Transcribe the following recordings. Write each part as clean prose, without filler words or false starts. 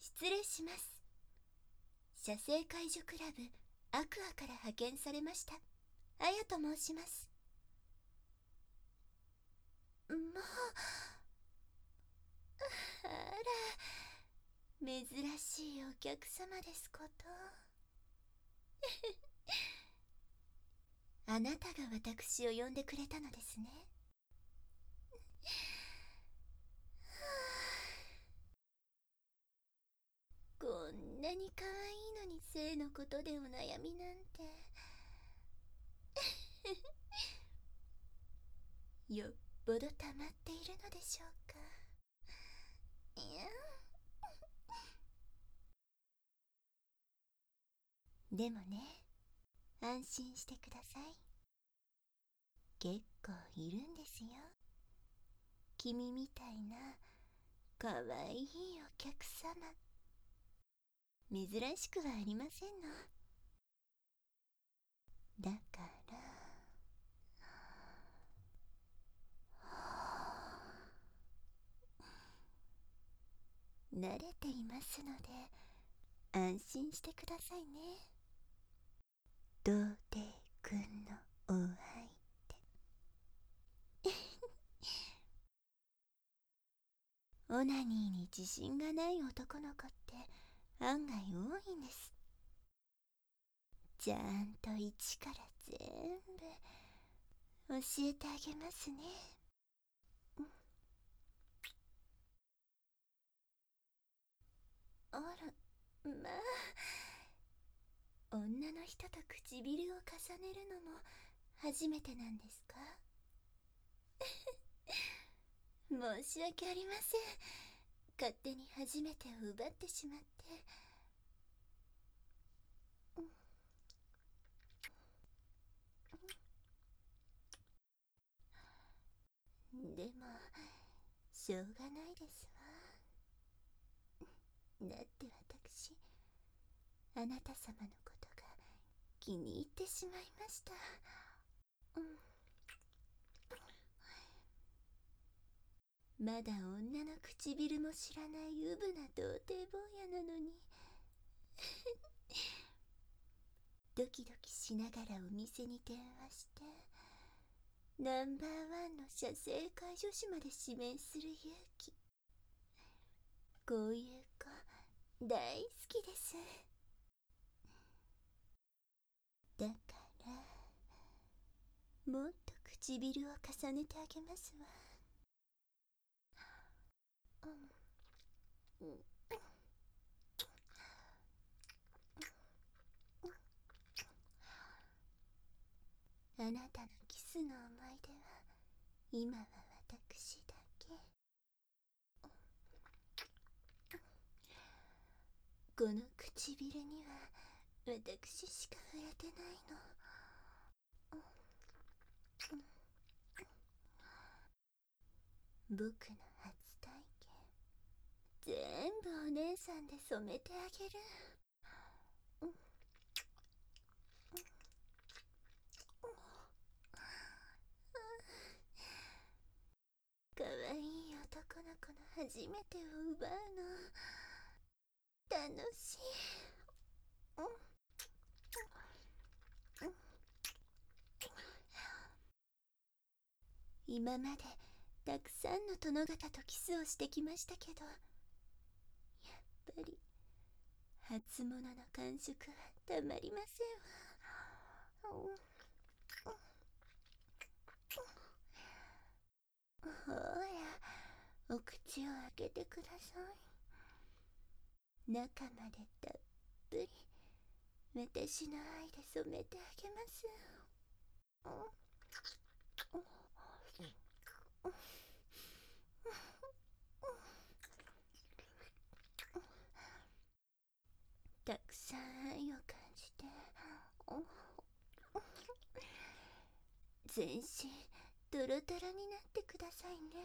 失礼します。写生介助クラブアクアから派遣されましたあやと申します。もう、あら、珍しいお客様ですこと。あなたが私を呼んでくれたのですね。こんなに可愛いのに性のことでお悩みなんて。よっぽど溜まっているのでしょうか。いや、でもね、安心してください。結構いるんですよ、君みたいな可愛いお客様。珍しくはありませんの。だから慣れていますので安心してくださいね。童貞くんのお相手。オナニーに自信がない男の子って案外多いんです。ちゃんと一から全部教えてあげますね。あら、まあ、女の人と唇を重ねるのも初めてなんですか？申し訳ありません。勝手に初めてを奪ってしまって。でも、しょうがないですわ。だって私、あなた様のことが気に入ってしまいました。まだ女の唇も知らないウブな童貞坊やなのに。ドキドキしながらお店に電話してナンバーワンの写生介助士まで指名する勇気。こういう子大好きです。だからもっと唇を重ねてあげますわ。あなたのキスの思い出は今は私だけ。この唇には私しか触れてないの。僕の初体験全部お姉さんで染めてあげる。かわいい男の子の初めてを奪うの楽しい。今までたくさんの殿方とキスをしてきましたけど、やっぱり初物の感触はたまりませんわ。ほら、お口を開けてください。中までたっぷり私の愛で染めてあげます。たくさん愛を感じて、全身トロトロになってくださいね。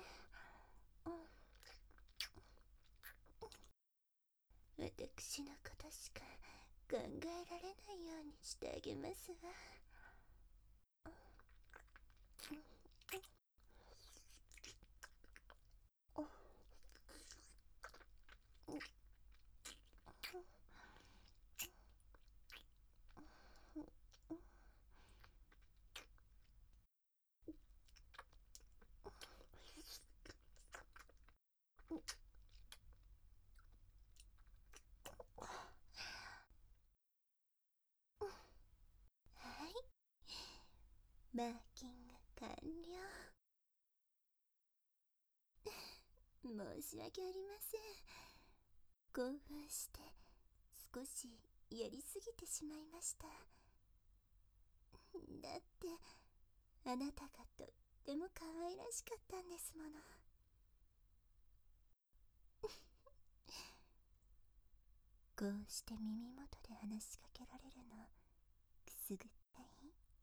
私のことしか考えられないようにしてあげますわ。 申し訳ありません。興奮して少しやりすぎてしまいました。だってあなたがとっても可愛らしかったんですもの。こうして耳元で話しかけられるのくすぐったい？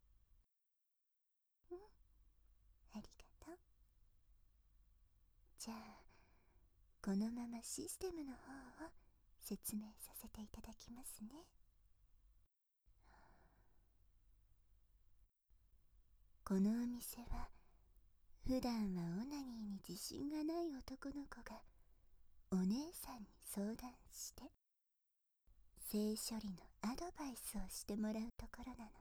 うん、ありがとう。じゃあこのままシステムの方を説明させていただきますね。このお店は普段はオナニーに自信がない男の子がお姉さんに相談して性処理のアドバイスをしてもらうところな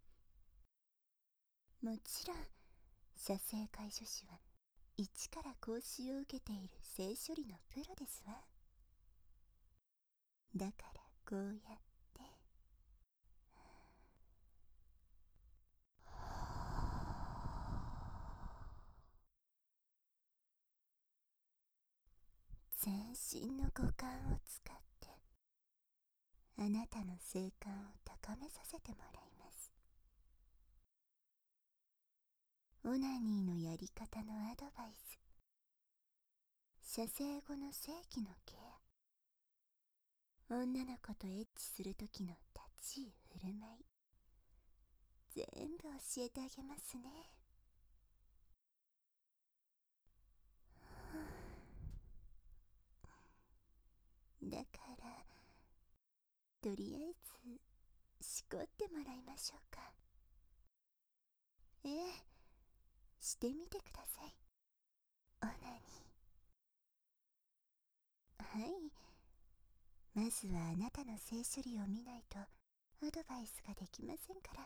の。もちろん射精介助士は一から講習を受けている性処理のプロですわ。だからこうやって全身の五感を使ってあなたの性感を高めさせてもらいます。オナニーのやり方のアドバイス、射精後の性器のケア、女の子とエッチする時の立ち居振る舞い、全部教えてあげますね。だからとりあえずしこってもらいましょうか。ええ、してみてください。オナニー。はい、まずはあなたの性処理を見ないとアドバイスができませんから。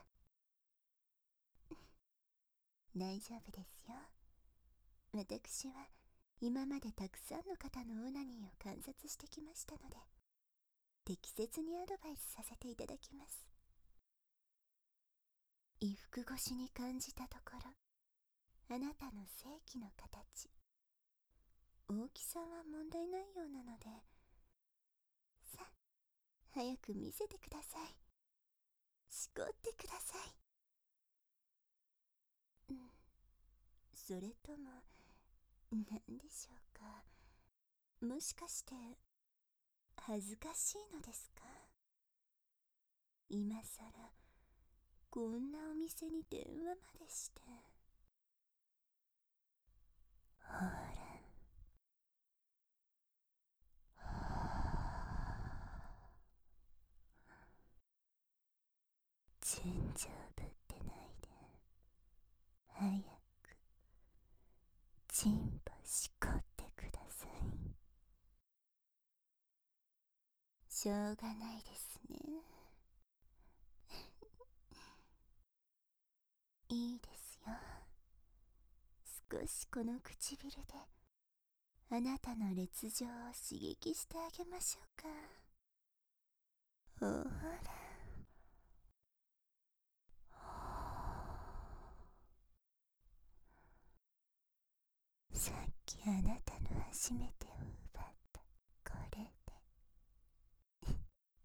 大丈夫ですよ。私は今までたくさんの方のオナニーを観察してきましたので、適切にアドバイスさせていただきます。衣服越しに感じたところ、あなたの性器の形、大きさは問題ないようなので、さあ早く見せてください。しこってください。うん、それとも何でしょうか。もしかして恥ずかしいのですか？今さらこんなお店に電話までして。ほら、順序ぶってないで早くチンポしこってください。しょうがないですね。いいですよ。少しこの唇であなたの烈情を刺激してあげましょうか。ほら、さっきあなたの初めてを奪ったこれで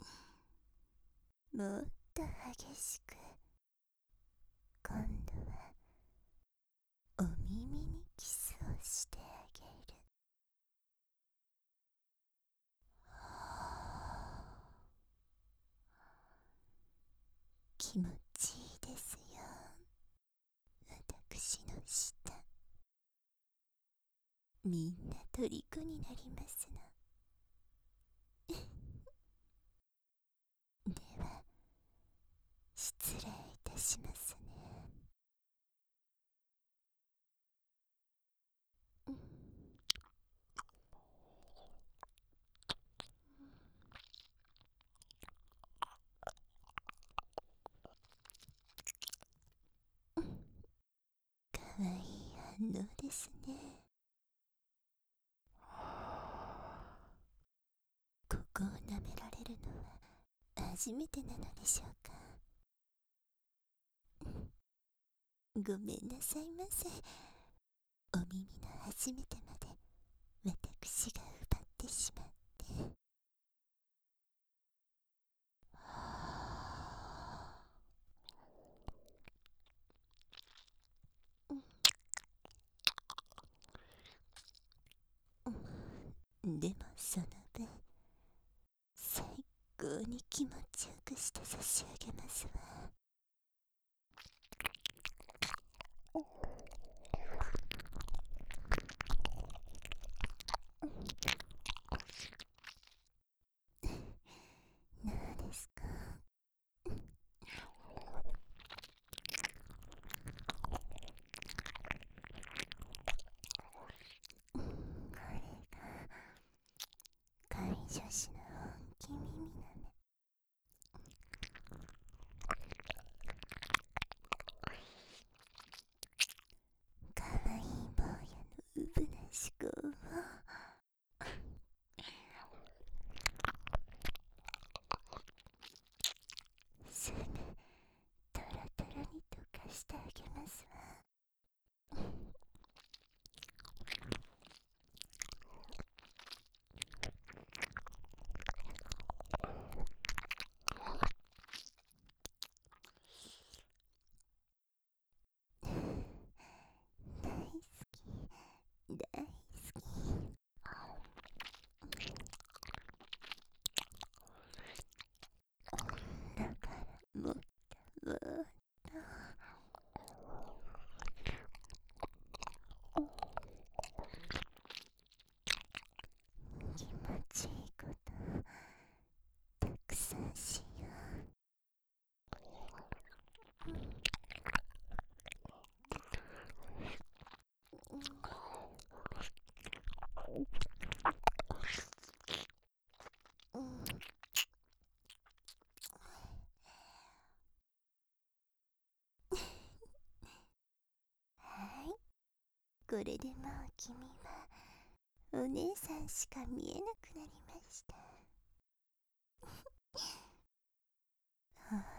もっと激しく、今度はお耳にキスをしてあげる。気持ちいいですよ、私の舌。みんな虜になりますの。では失礼いたしますね。うん、かわいい反応ですね。ここを舐められるのは初めてなのでしょうか。ごめんなさいませ。お耳の初めてまで私が奪ってしまって。でもその分最高に気持ちよくして差し上げますわ。何ですか？これが介助士の本気耳なめ。かわいい坊やのうぶな思考をすぐトロトロに溶かしてあげますわ。大好き大好き。だからもっともっと気持ちいいことたくさんしよう。はい、これでもう君はお姉さんしか見えなくなりました。ほら、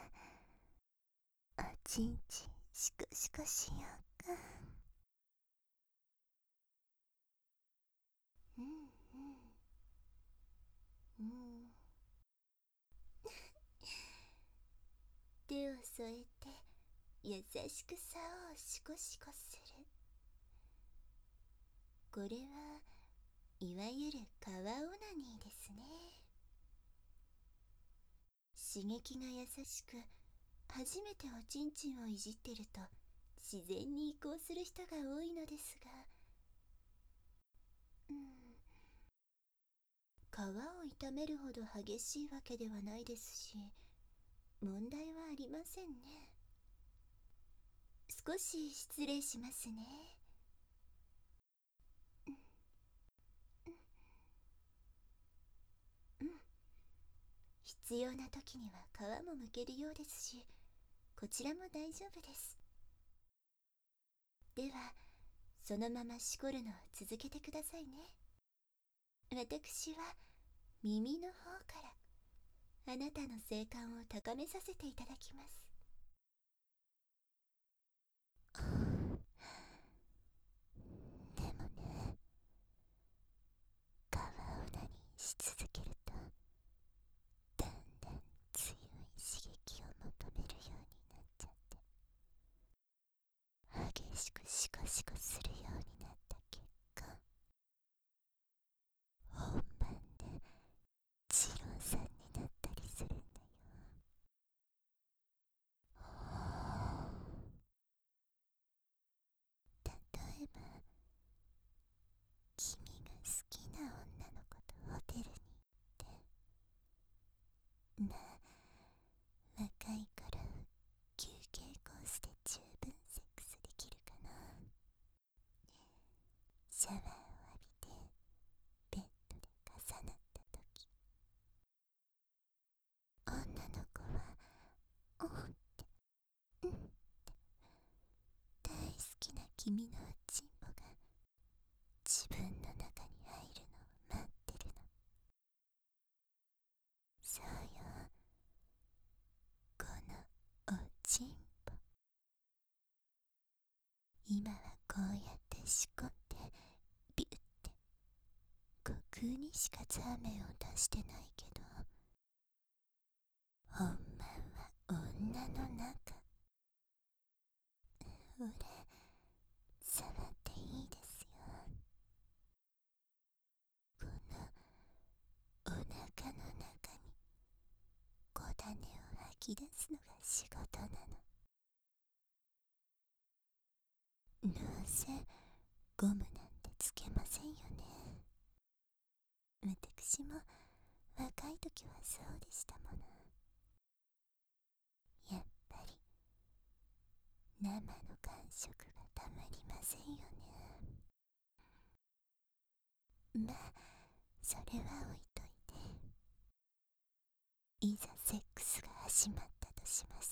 おちんちんシコシコしようか。うんうんうん。手を添えて優しく竿をシコシコする。これはいわゆる川オナニーですね。刺激が優しく、初めておちんちんをいじってると自然に移行する人が多いのですが、皮を痛めるほど激しいわけではないですし、問題はありませんね。少し失礼しますね。うん、必要な時には皮も剥けるようですし、こちらも大丈夫です。ではそのまましこるのを続けてくださいね。私は耳の方からあなたの性感を高めさせていただきます。でもね、川を何し続けるとだんだん強い刺激を求めるようになっちゃって、激しくシコシコするようになった結果、本番で二郎さんになったりするんだよ。例えば、君が好きな女の子とホテルに行って、まあ若いから休憩コースで十分セックスできるかな。シャワーを浴びてベッドで重なった時、女の子は「おっ」て「うん」って大好きな君のおちんぽが自分の中に入るのを待ってるの。そうよ、このおちんぽ。今はこうやってしこってビュッて僕にしかザーメンを出してないけど、ほんまは女の中。俺、触っていいですよ。このお腹の中に小種を吐き出すのが仕事なの。どうせゴムなんてつけませんよね。私も若い時はそうでしたもの。やっぱり生の感触がたまりませんよね。まあそれは置いといて、いざセックスが始まったとします。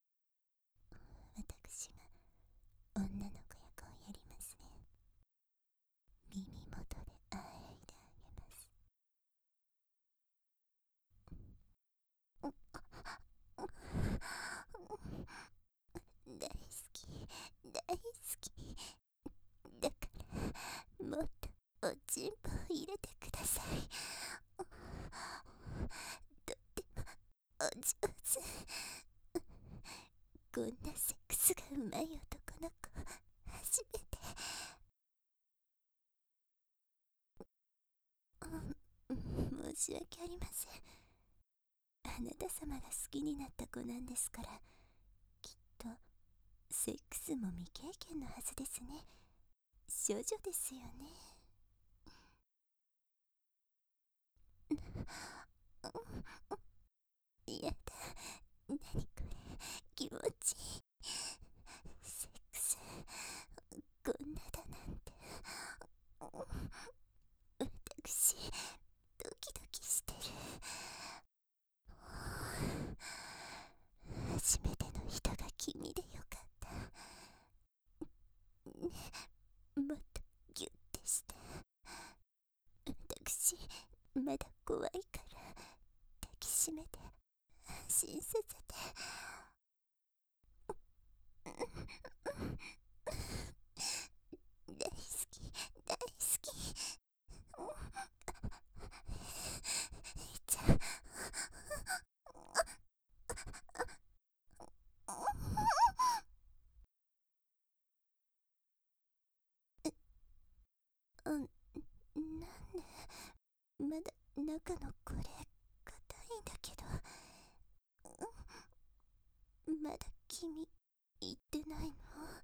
私が女の子役をやりますね。耳元であえいであげます。大好き、大好き。だからもっとおちんぽを入れてください。とってもお上手。こんなセックスがうまい男の子初めて。申し訳ありません。あなた様が好きになった子なんですから、きっとセックスも未経験のはずですね。少女ですよね。やだ、なにこれ、気持ちいい。セックスこんなだなんて。私ドキドキしてる。初めての人が君でよかった。ね、もっとギュッてして。私まだ怖いから抱きしめて安心させて。大好き、大好き。いっちゃん。なんでまだ中のこれ硬いんだけど。まだ君言ってないの？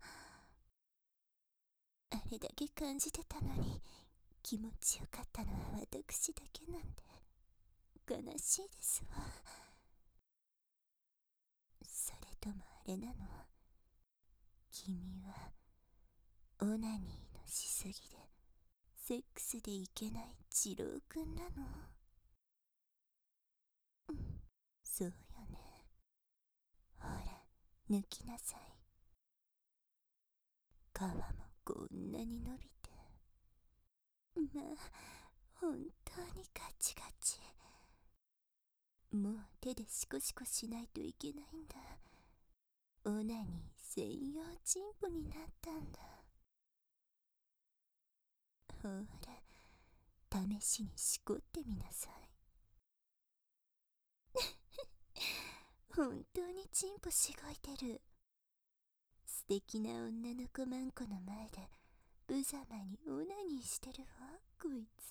あれだけ感じてたのに気持ちよかったのは私だけなんて悲しいですわ。それともあれなの？君はオナニーのしすぎでセックスでいけない次郎くんなの？そうよね。ほら抜きなさい。皮もこんなに伸びて。まあ本当にガチガチ。もう手でシコシコしないといけないんだ。オナニー専用チンポになったんだ。ほら試しにしこってみなさい。本当にチンポしごいてる。素敵な女の子マンコの前で無様にオナニーしてるわこいつ。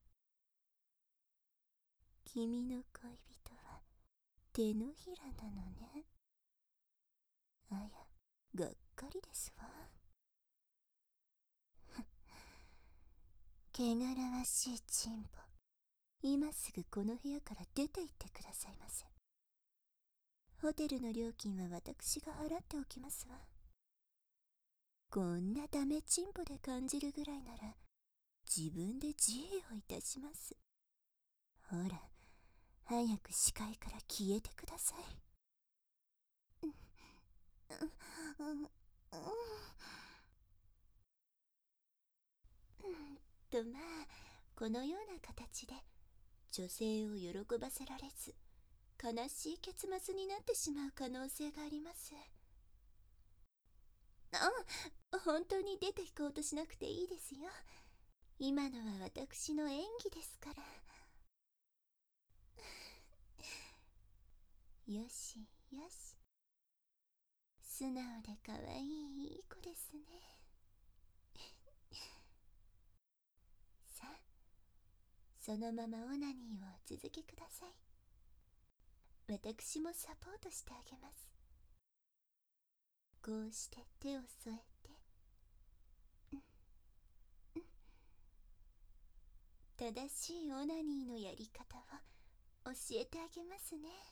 君の恋人は手のひらなのね。あや、がっかりですわ。汚らわしいチンポ、今すぐこの部屋から出て行ってくださいませ。ホテルの料金は私が払っておきますわ。こんなダメチンポで感じるぐらいなら自分で自衛をいたします。ほら早く視界から消えてください。まあこのような形で女性を喜ばせられず悲しい結末になってしまう可能性があります。本当に出て行こうとしなくていいですよ。 今のは私の演技ですから。よしよし、素直でかわいいいい子ですね。さあ、そのままオナニーを続けください。私もサポートしてあげます。こうして手を添えて、正しいオナニーのやり方を教えてあげますね。